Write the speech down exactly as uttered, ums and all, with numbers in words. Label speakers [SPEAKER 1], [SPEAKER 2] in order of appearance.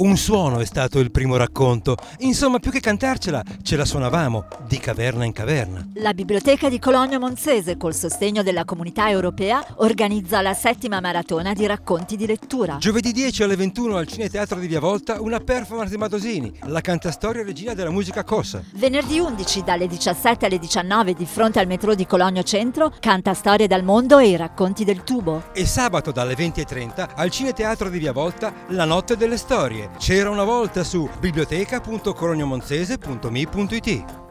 [SPEAKER 1] Un suono è stato il primo racconto. Insomma, più che cantarcela, ce la suonavamo di caverna in caverna.
[SPEAKER 2] La Biblioteca di Cologno Monzese, col sostegno della Comunità Europea, organizza la settima maratona di racconti di lettura.
[SPEAKER 1] Giovedì dieci alle ventuno al Cineteatro di Via Volta una performance di Madosini, la cantastoria regina della musica corsa.
[SPEAKER 2] Venerdì undici dalle diciassette alle diciannove di fronte al metro di Cologno Centro, canta storie dal mondo e i racconti del tubo.
[SPEAKER 1] E sabato dalle venti e trenta al Cineteatro di Via Volta La notte delle storie. C'era una volta su biblioteca punto colognomonzese punto mi punto it.